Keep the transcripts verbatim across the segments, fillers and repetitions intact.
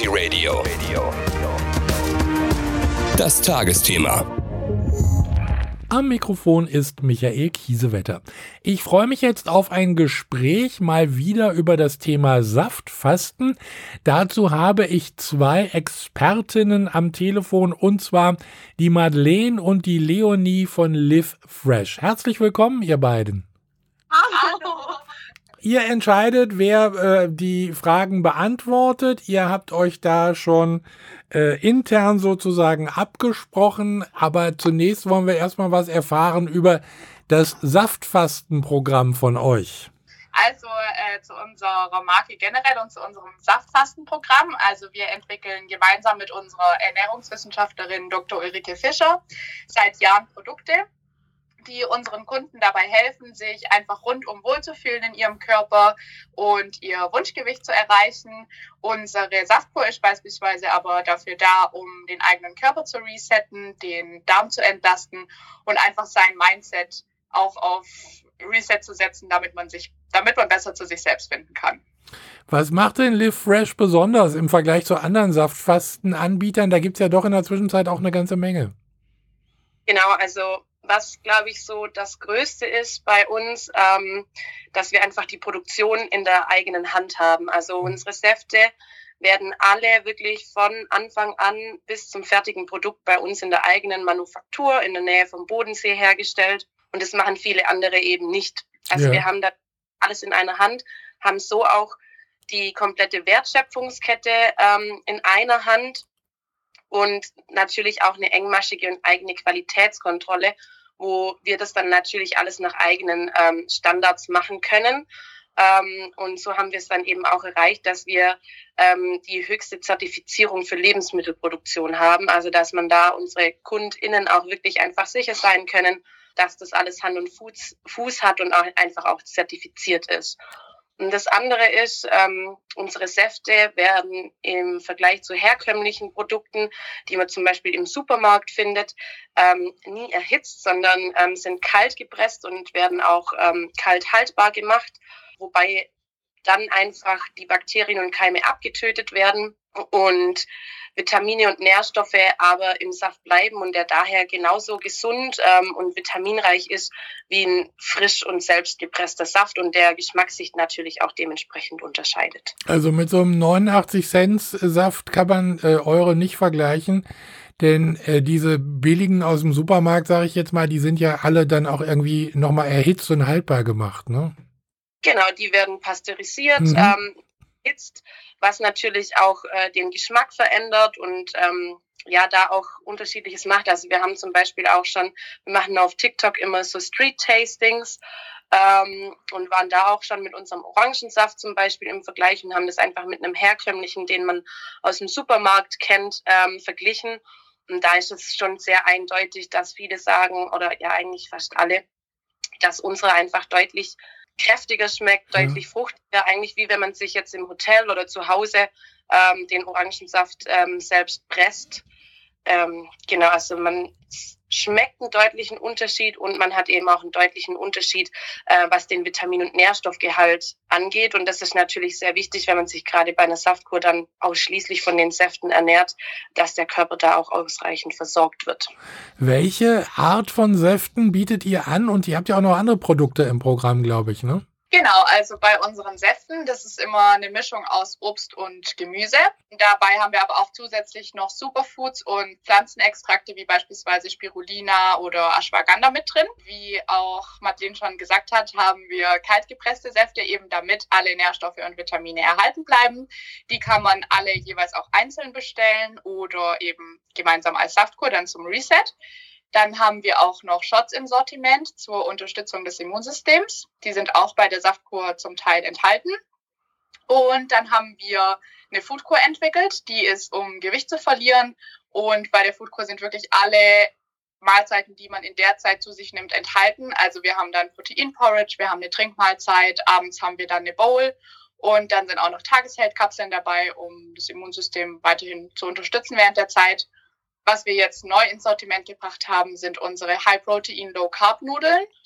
Energy Radio. Das Tagesthema. Am Mikrofon ist Michael Kiesewetter. Ich freue mich jetzt auf ein Gespräch mal wieder über das Thema Saftfasten. Dazu habe ich zwei Expertinnen am Telefon, und zwar die Madeleine und die Leonie von Live Fresh. Herzlich willkommen, ihr beiden. Hallo. Ihr entscheidet, wer äh, die Fragen beantwortet. Ihr habt euch da schon äh, intern sozusagen abgesprochen. Aber zunächst wollen wir erstmal was erfahren über das Saftfastenprogramm von euch. Also äh, zu unserer Marke generell und zu unserem Saftfastenprogramm. Also wir entwickeln gemeinsam mit unserer Ernährungswissenschaftlerin Doktor Ulrike Fischer seit Jahren Produkte, die unseren Kunden dabei helfen, sich einfach rundum wohlzufühlen in ihrem Körper und ihr Wunschgewicht zu erreichen. Unsere Saftkur ist beispielsweise aber dafür da, um den eigenen Körper zu resetten, den Darm zu entlasten und einfach sein Mindset auch auf Reset zu setzen, damit man sich, damit man besser zu sich selbst finden kann. Was macht denn Live Fresh besonders im Vergleich zu anderen Saftfastenanbietern? Da gibt es ja doch in der Zwischenzeit auch eine ganze Menge. Genau, also was, glaube ich, so das Größte ist bei uns, ähm, dass wir einfach die Produktion in der eigenen Hand haben. Also unsere Säfte werden alle wirklich von Anfang an bis zum fertigen Produkt bei uns in der eigenen Manufaktur in der Nähe vom Bodensee hergestellt. Und das machen viele andere eben nicht. Also ja. Wir haben da alles in einer Hand, haben so auch die komplette Wertschöpfungskette ähm, in einer Hand. Und natürlich auch eine engmaschige und eigene Qualitätskontrolle, wo wir das dann natürlich alles nach eigenen ähm, Standards machen können. Ähm, und so haben wir es dann eben auch erreicht, dass wir ähm, die höchste Zertifizierung für Lebensmittelproduktion haben. Also dass man da unsere KundInnen auch wirklich einfach sicher sein können, dass das alles Hand und Fuß, Fuß hat und auch einfach auch zertifiziert ist. Und das andere ist, ähm, unsere Säfte werden im Vergleich zu herkömmlichen Produkten, die man zum Beispiel im Supermarkt findet, ähm, nie erhitzt, sondern ähm, sind kalt gepresst und werden auch ähm, kalt haltbar gemacht, wobei dann einfach die Bakterien und Keime abgetötet werden und Vitamine und Nährstoffe aber im Saft bleiben und der daher genauso gesund ähm, und vitaminreich ist wie ein frisch und selbst gepresster Saft und der Geschmack sich natürlich auch dementsprechend unterscheidet. Also mit so einem neunundachtzig Cent Saft kann man äh, eure nicht vergleichen, denn äh, diese billigen aus dem Supermarkt, sage ich jetzt mal, die sind ja alle dann auch irgendwie nochmal erhitzt und haltbar gemacht, ne? Genau, die werden pasteurisiert, mhm. ähm, erhitzt, was natürlich auch äh, den Geschmack verändert und ähm, ja, da auch Unterschiedliches macht. Also wir haben zum Beispiel auch schon, wir machen auf TikTok immer so Street-Tastings ähm, und waren da auch schon mit unserem Orangensaft zum Beispiel im Vergleich und haben das einfach mit einem herkömmlichen, den man aus dem Supermarkt kennt, ähm, verglichen. Und da ist es schon sehr eindeutig, dass viele sagen, oder ja eigentlich fast alle, dass unsere einfach deutlich kräftiger schmeckt, deutlich ja. fruchtiger, eigentlich wie wenn man sich jetzt im Hotel oder zu Hause ähm, den Orangensaft ähm, selbst presst. Ähm, genau, also man schmeckt einen deutlichen Unterschied und man hat eben auch einen deutlichen Unterschied, äh, was den Vitamin- und Nährstoffgehalt angeht. Und das ist natürlich sehr wichtig, wenn man sich gerade bei einer Saftkur dann ausschließlich von den Säften ernährt, dass der Körper da auch ausreichend versorgt wird. Welche Art von Säften bietet ihr an? Und ihr habt ja auch noch andere Produkte im Programm, glaube ich, ne? Genau, also bei unseren Säften, das ist immer eine Mischung aus Obst und Gemüse. Dabei haben wir aber auch zusätzlich noch Superfoods und Pflanzenextrakte wie beispielsweise Spirulina oder Ashwagandha mit drin. Wie auch Madeleine schon gesagt hat, haben wir kaltgepresste Säfte, eben damit alle Nährstoffe und Vitamine erhalten bleiben. Die kann man alle jeweils auch einzeln bestellen oder eben gemeinsam als Saftkur dann zum Reset. Dann haben wir auch noch Shots im Sortiment zur Unterstützung des Immunsystems. Die sind auch bei der Saftkur zum Teil enthalten. Und dann haben wir eine Foodkur entwickelt, die ist, um Gewicht zu verlieren. Und bei der Foodkur sind wirklich alle Mahlzeiten, die man in der Zeit zu sich nimmt, enthalten. Also wir haben dann Proteinporridge, wir haben eine Trinkmahlzeit, abends haben wir dann eine Bowl. Und dann sind auch noch Tagesheldkapseln dabei, um das Immunsystem weiterhin zu unterstützen während der Zeit. Was wir jetzt neu ins Sortiment gebracht haben, sind unsere High-Protein, Low-Carb-Nudeln.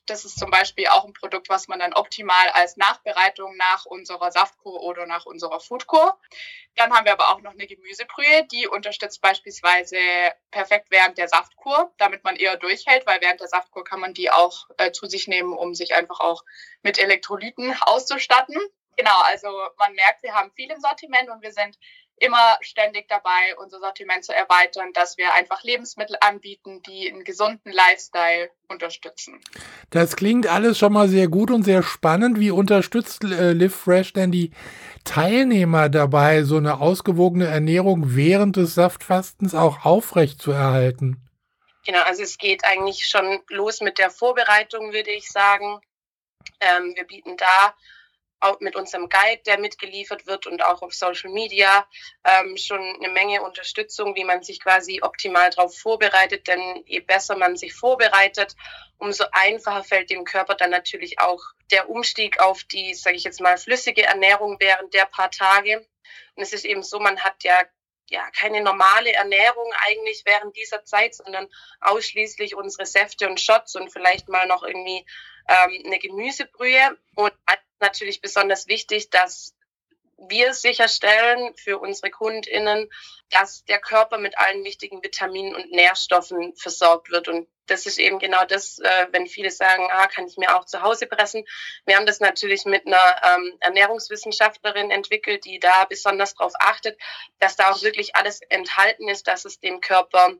Das ist zum Beispiel auch ein Produkt, was man dann optimal als Nachbereitung nach unserer Saftkur oder nach unserer Foodkur. Dann haben wir aber auch noch eine Gemüsebrühe, die unterstützt beispielsweise perfekt während der Saftkur, damit man eher durchhält, weil während der Saftkur kann man die auch äh, zu sich nehmen, um sich einfach auch mit Elektrolyten auszustatten. Genau, also man merkt, wir haben viel im Sortiment und wir sind immer ständig dabei, unser Sortiment zu erweitern, dass wir einfach Lebensmittel anbieten, die einen gesunden Lifestyle unterstützen. Das klingt alles schon mal sehr gut und sehr spannend. Wie unterstützt äh, Live Fresh denn die Teilnehmer dabei, so eine ausgewogene Ernährung während des Saftfastens auch aufrecht zu erhalten? Genau, also es geht eigentlich schon los mit der Vorbereitung, würde ich sagen. Ähm, wir bieten da auch mit unserem Guide, der mitgeliefert wird und auch auf Social Media ähm, schon eine Menge Unterstützung, wie man sich quasi optimal darauf vorbereitet. Denn je besser man sich vorbereitet, umso einfacher fällt dem Körper dann natürlich auch der Umstieg auf die, sage ich jetzt mal, flüssige Ernährung während der paar Tage. Und es ist eben so, man hat ja ja keine normale Ernährung eigentlich während dieser Zeit, sondern ausschließlich unsere Säfte und Shots und vielleicht mal noch irgendwie ähm, eine Gemüsebrühe. Und natürlich besonders wichtig, dass wir sicherstellen für unsere KundInnen, dass der Körper mit allen wichtigen Vitaminen und Nährstoffen versorgt wird. Und das ist eben genau das, äh, wenn viele sagen, ah, kann ich mir auch zu Hause pressen. Wir haben das natürlich mit einer ähm, Ernährungswissenschaftlerin entwickelt, die da besonders darauf achtet, dass da auch wirklich alles enthalten ist, dass es dem Körper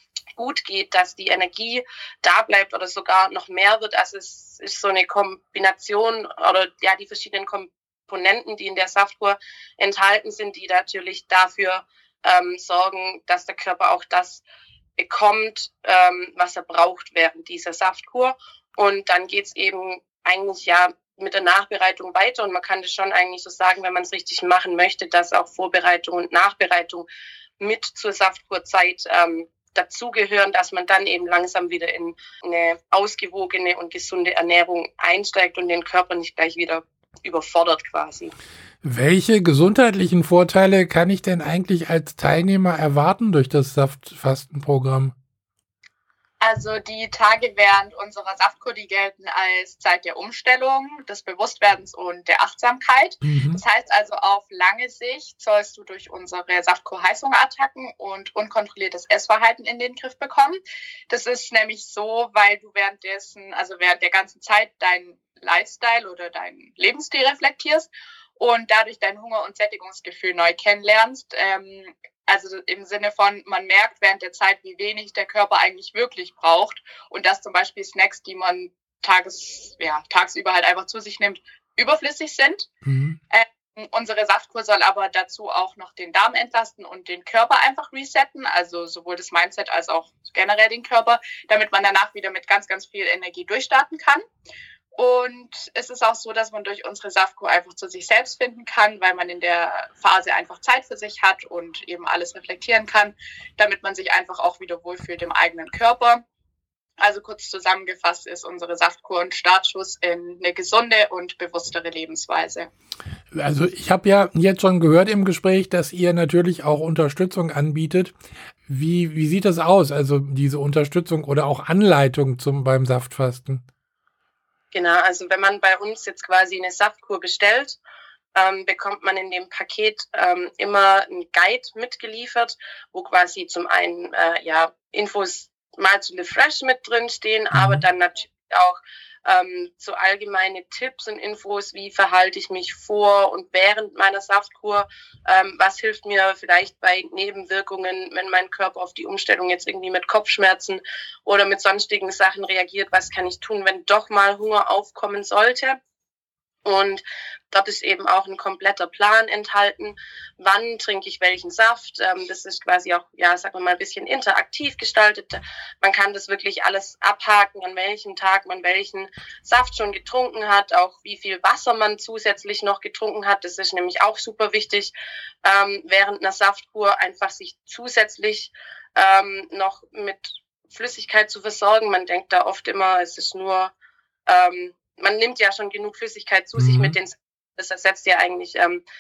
gut geht, dass die Energie da bleibt oder sogar noch mehr wird. Also es ist so eine Kombination oder ja die verschiedenen Komponenten, die in der Saftkur enthalten sind, die natürlich dafür ähm, sorgen, dass der Körper auch das bekommt, ähm, was er braucht während dieser Saftkur. Und dann geht's eben eigentlich ja mit der Nachbereitung weiter. Und man kann das schon eigentlich so sagen, wenn man es richtig machen möchte, dass auch Vorbereitung und Nachbereitung mit zur Saftkurzeit ähm, dazugehören, dass man dann eben langsam wieder in eine ausgewogene und gesunde Ernährung einsteigt und den Körper nicht gleich wieder überfordert quasi. Welche gesundheitlichen Vorteile kann ich denn eigentlich als Teilnehmer erwarten durch das Saftfastenprogramm? Also die Tage während unserer Saftkur, die gelten als Zeit der Umstellung, des Bewusstwerdens und der Achtsamkeit. Mhm. Das heißt also, auf lange Sicht sollst du durch unsere Saftkur Heißhungerattacken und unkontrolliertes Essverhalten in den Griff bekommen. Das ist nämlich so, weil du währenddessen, also während der ganzen Zeit deinen Lifestyle oder deinen Lebensstil reflektierst und dadurch dein Hunger- und Sättigungsgefühl neu kennenlernst. Ähm, Also im Sinne von, man merkt während der Zeit, wie wenig der Körper eigentlich wirklich braucht und dass zum Beispiel Snacks, die man tages, ja, tagsüber halt einfach zu sich nimmt, überflüssig sind. Mhm. Ähm, unsere Saftkur soll aber dazu auch noch den Darm entlasten und den Körper einfach resetten, also sowohl das Mindset als auch generell den Körper, damit man danach wieder mit ganz, ganz viel Energie durchstarten kann. Und es ist auch so, dass man durch unsere Saftkur einfach zu sich selbst finden kann, weil man in der Phase einfach Zeit für sich hat und eben alles reflektieren kann, damit man sich einfach auch wieder wohlfühlt im eigenen Körper. Also kurz zusammengefasst ist unsere Saftkur ein Startschuss in eine gesunde und bewusstere Lebensweise. Also ich habe ja jetzt schon gehört im Gespräch, dass ihr natürlich auch Unterstützung anbietet. Wie, wie sieht das aus, also diese Unterstützung oder auch Anleitung zum, beim Saftfasten? Genau, also wenn man bei uns jetzt quasi eine Saftkur bestellt, ähm, bekommt man in dem Paket ähm, immer einen Guide mitgeliefert, wo quasi zum einen äh, ja Infos mal zu Live Fresh mit drin stehen, mhm. aber dann natürlich auch ähm, so allgemeine Tipps und Infos, wie verhalte ich mich vor und während meiner Saftkur, ähm, was hilft mir vielleicht bei Nebenwirkungen, wenn mein Körper auf die Umstellung jetzt irgendwie mit Kopfschmerzen oder mit sonstigen Sachen reagiert, was kann ich tun, wenn doch mal Hunger aufkommen sollte. Und dort ist eben auch ein kompletter Plan enthalten, wann trinke ich welchen Saft. Das ist quasi auch, ja, sagen wir mal, ein bisschen interaktiv gestaltet. Man kann das wirklich alles abhaken, an welchem Tag man welchen Saft schon getrunken hat, auch wie viel Wasser man zusätzlich noch getrunken hat. Das ist nämlich auch super wichtig, während einer Saftkur einfach sich zusätzlich noch mit Flüssigkeit zu versorgen. Man denkt da oft immer, es ist nur... man nimmt ja schon genug Flüssigkeit zu mhm. sich mit den, das ersetzt ja eigentlich ähm,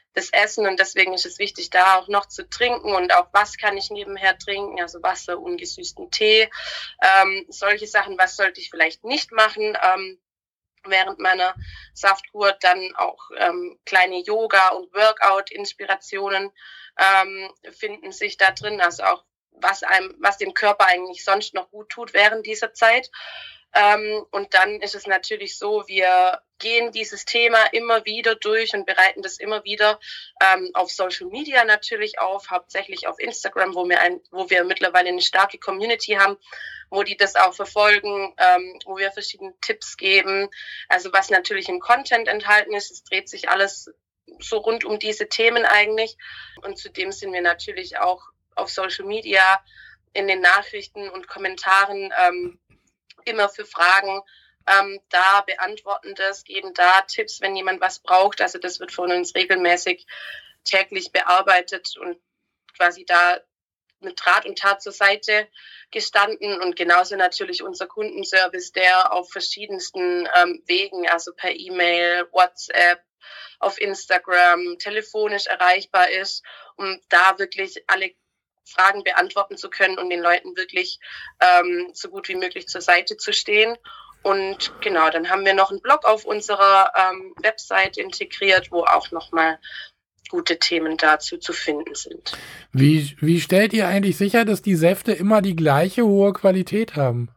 das Essen und deswegen ist es wichtig, da auch noch zu trinken und auch was kann ich nebenher trinken, also Wasser, ungesüßten Tee, ähm, solche Sachen, was sollte ich vielleicht nicht machen, ähm, während meiner Saftkur, dann auch ähm, kleine Yoga- und Workout-Inspirationen ähm, finden sich da drin, also auch was einem, was dem Körper eigentlich sonst noch gut tut während dieser Zeit. Ähm, und dann ist es natürlich so, wir gehen dieses Thema immer wieder durch und bereiten das immer wieder ähm, auf Social Media natürlich auf, hauptsächlich auf Instagram, wo wir, ein, wo wir mittlerweile eine starke Community haben, wo die das auch verfolgen, ähm, wo wir verschiedene Tipps geben. Also was natürlich im Content enthalten ist, es dreht sich alles so rund um diese Themen eigentlich. Und zudem sind wir natürlich auch auf Social Media, in den Nachrichten und Kommentaren ähm, immer für Fragen ähm, da, beantworten das, geben da Tipps, wenn jemand was braucht. Also das wird von uns regelmäßig täglich bearbeitet und quasi da mit Rat und Tat zur Seite gestanden. Und genauso natürlich unser Kundenservice, der auf verschiedensten ähm, Wegen, also per E-Mail, WhatsApp, auf Instagram, telefonisch erreichbar ist, um da wirklich alle Fragen beantworten zu können und den Leuten wirklich ähm, so gut wie möglich zur Seite zu stehen. Und genau, dann haben wir noch einen Blog auf unserer ähm, Website integriert, wo auch nochmal gute Themen dazu zu finden sind. Wie, wie stellt ihr eigentlich sicher, dass die Säfte immer die gleiche hohe Qualität haben?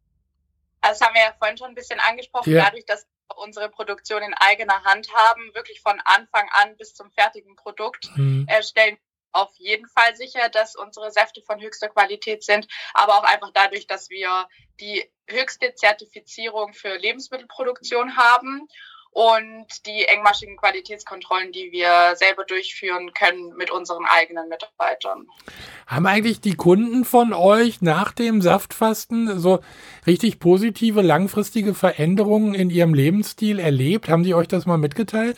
Also das haben wir ja vorhin schon ein bisschen angesprochen, ja. Dadurch, dass wir unsere Produktion in eigener Hand haben, wirklich von Anfang an bis zum fertigen Produkt mhm. erstellen, auf jeden Fall sicher, dass unsere Säfte von höchster Qualität sind, aber auch einfach dadurch, dass wir die höchste Zertifizierung für Lebensmittelproduktion haben und die engmaschigen Qualitätskontrollen, die wir selber durchführen können mit unseren eigenen Mitarbeitern. Haben eigentlich die Kunden von euch nach dem Saftfasten so richtig positive, langfristige Veränderungen in ihrem Lebensstil erlebt? Haben die euch das mal mitgeteilt?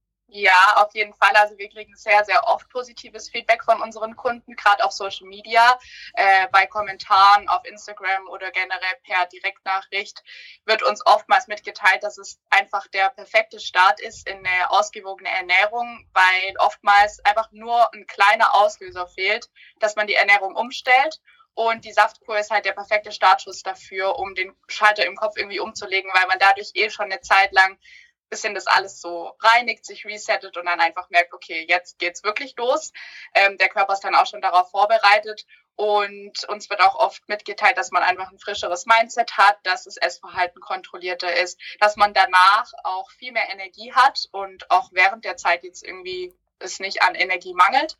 Ja, auf jeden Fall. Also wir kriegen sehr, sehr oft positives Feedback von unseren Kunden, gerade auf Social Media, äh, bei Kommentaren auf Instagram oder generell per Direktnachricht wird uns oftmals mitgeteilt, dass es einfach der perfekte Start ist in eine ausgewogene Ernährung, weil oftmals einfach nur ein kleiner Auslöser fehlt, dass man die Ernährung umstellt. Und die Saftkur ist halt der perfekte Startschuss dafür, um den Schalter im Kopf irgendwie umzulegen, weil man dadurch eh schon eine Zeit lang bisschen das alles so reinigt, sich resettet und dann einfach merkt, okay, jetzt geht's wirklich los. Ähm, der Körper ist dann auch schon darauf vorbereitet und uns wird auch oft mitgeteilt, dass man einfach ein frischeres Mindset hat, dass das Essverhalten kontrollierter ist, dass man danach auch viel mehr Energie hat und auch während der Zeit jetzt irgendwie es nicht an Energie mangelt.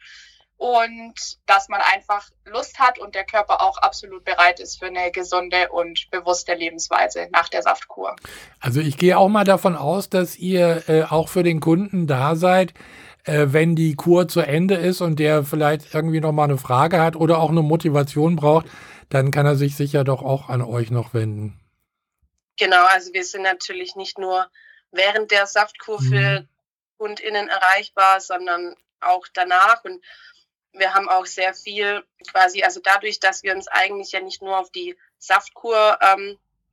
Und dass man einfach Lust hat und der Körper auch absolut bereit ist für eine gesunde und bewusste Lebensweise nach der Saftkur. Also ich gehe auch mal davon aus, dass ihr äh, auch für den Kunden da seid, äh, wenn die Kur zu Ende ist und der vielleicht irgendwie noch mal eine Frage hat oder auch eine Motivation braucht, dann kann er sich sicher doch auch an euch noch wenden. Genau, also wir sind natürlich nicht nur während der Saftkur mhm. für KundInnen erreichbar, sondern auch danach. Und wir haben auch sehr viel quasi, also dadurch, dass wir uns eigentlich ja nicht nur auf die Saftkur ähm,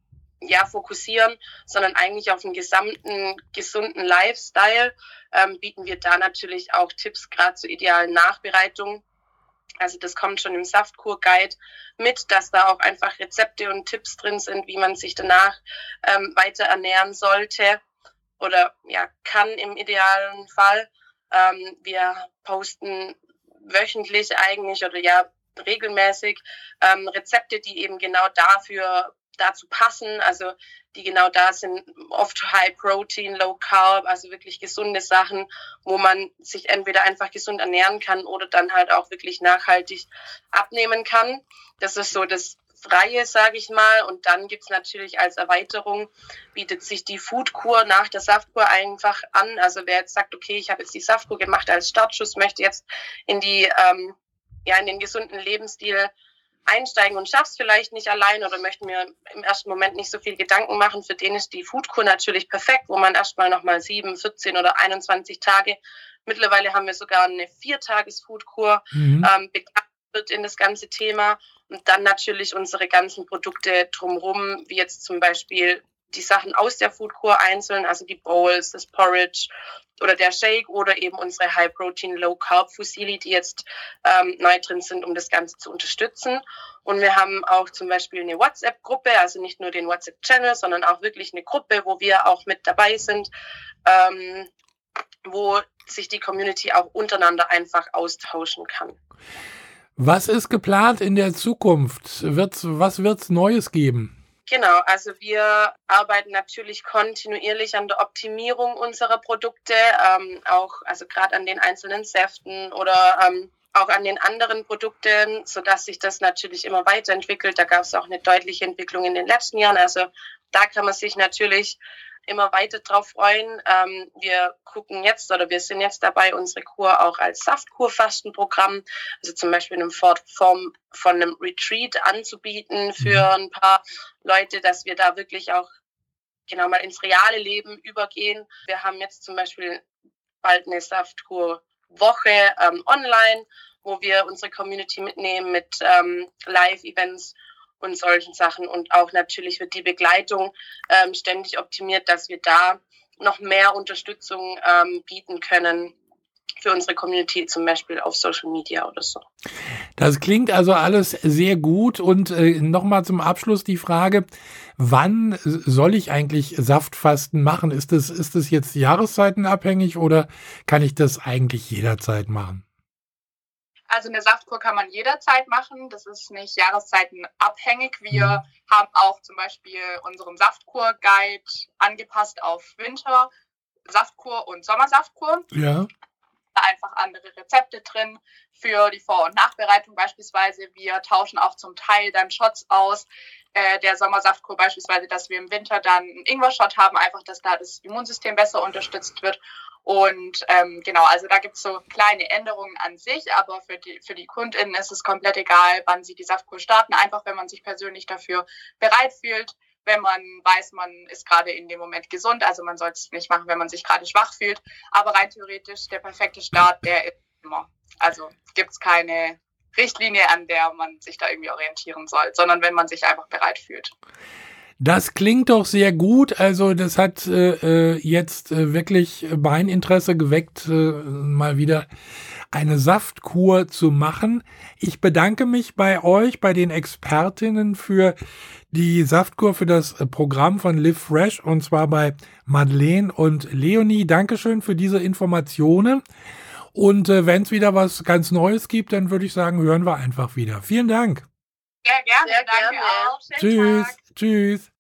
ja, fokussieren, sondern eigentlich auf den gesamten gesunden Lifestyle, ähm, bieten wir da natürlich auch Tipps gerade zur idealen Nachbereitung. Also das kommt schon im Saftkur-Guide mit, dass da auch einfach Rezepte und Tipps drin sind, wie man sich danach ähm, weiter ernähren sollte oder ja kann im idealen Fall. Ähm, wir posten wöchentlich eigentlich oder ja regelmäßig ähm, Rezepte, die eben genau dafür dazu passen, also die genau da sind, oft High Protein, Low Carb, also wirklich gesunde Sachen, wo man sich entweder einfach gesund ernähren kann oder dann halt auch wirklich nachhaltig abnehmen kann. Das ist so das Freie, sage ich mal. Und dann gibt's natürlich als Erweiterung, bietet sich die Foodkur nach der Saftkur einfach an. Also wer jetzt sagt, okay, ich habe jetzt die Saftkur gemacht als Startschuss, möchte jetzt in die ähm, ja in den gesunden Lebensstil einsteigen und schaff's vielleicht nicht allein oder möchte mir im ersten Moment nicht so viel Gedanken machen, für den ist die Foodkur natürlich perfekt, wo man erstmal nochmal sieben, vierzehn oder einundzwanzig Tage, mittlerweile haben wir sogar eine Viertages-Foodkur, mhm. ähm, bekannt wird in das ganze Thema und dann natürlich unsere ganzen Produkte drumherum, wie jetzt zum Beispiel die Sachen aus der Foodkur einzeln, also die Bowls, das Porridge oder der Shake oder eben unsere High-Protein, Low-Carb-Fusilli, die jetzt ähm, neu drin sind, um das Ganze zu unterstützen. Und wir haben auch zum Beispiel eine WhatsApp-Gruppe, also nicht nur den WhatsApp-Channel, sondern auch wirklich eine Gruppe, wo wir auch mit dabei sind, ähm, wo sich die Community auch untereinander einfach austauschen kann. Was ist geplant in der Zukunft? Wird's, was wird es Neues geben? Genau, also wir arbeiten natürlich kontinuierlich an der Optimierung unserer Produkte, ähm, auch also gerade an den einzelnen Säften oder ähm, auch an den anderen Produkten, sodass sich das natürlich immer weiterentwickelt. Da gab es auch eine deutliche Entwicklung in den letzten Jahren. Also da kann man sich natürlich immer weiter drauf freuen. Ähm, wir gucken jetzt oder wir sind jetzt dabei, unsere Kur auch als Saftkur-Fastenprogramm, also zum Beispiel in Form von einem Retreat anzubieten für ein paar Leute, dass wir da wirklich auch genau mal ins reale Leben übergehen. Wir haben jetzt zum Beispiel bald eine Saftkur-Woche ähm, online, wo wir unsere Community mitnehmen mit ähm, Live-Events und solchen Sachen. Und auch natürlich wird die Begleitung ähm, ständig optimiert, dass wir da noch mehr Unterstützung ähm, bieten können für unsere Community, zum Beispiel auf Social Media oder so. Das klingt also alles sehr gut. Und äh, nochmal zum Abschluss die Frage, wann soll ich eigentlich Saftfasten machen? Ist das, ist das jetzt jahreszeitenabhängig oder kann ich das eigentlich jederzeit machen? Also eine Saftkur kann man jederzeit machen. Das ist nicht jahreszeitenabhängig. Wir mhm. haben auch zum Beispiel unseren Saftkur-Guide angepasst auf Winter, Saftkur und Sommersaftkur. Ja. Da einfach andere Rezepte drin für die Vor- und Nachbereitung beispielsweise. Wir tauschen auch zum Teil dann Shots aus. Äh, der Sommersaftkur beispielsweise, dass wir im Winter dann einen Ingwer-Shot haben, einfach, dass da das Immunsystem besser unterstützt wird. Und ähm, genau, also da gibt es so kleine Änderungen an sich, aber für die, für die KundInnen ist es komplett egal, wann sie die Saftkur starten, einfach wenn man sich persönlich dafür bereit fühlt, wenn man weiß, man ist gerade in dem Moment gesund, also man soll es nicht machen, wenn man sich gerade schwach fühlt, aber rein theoretisch der perfekte Start, der ist immer. Also gibt es keine Richtlinie, an der man sich da irgendwie orientieren soll, sondern wenn man sich einfach bereit fühlt. Das klingt doch sehr gut. Also das hat äh, jetzt äh, wirklich mein Interesse geweckt, äh, mal wieder eine Saftkur zu machen. Ich bedanke mich bei euch, bei den Expertinnen für die Saftkur, für das Programm von Live Fresh, und zwar bei Madeleine und Leonie. Dankeschön für diese Informationen. Und äh, wenn es wieder was ganz Neues gibt, dann würde ich sagen, hören wir einfach wieder. Vielen Dank. Sehr gerne. Sehr Danke gerne. auch. Tschüss. Tschüss.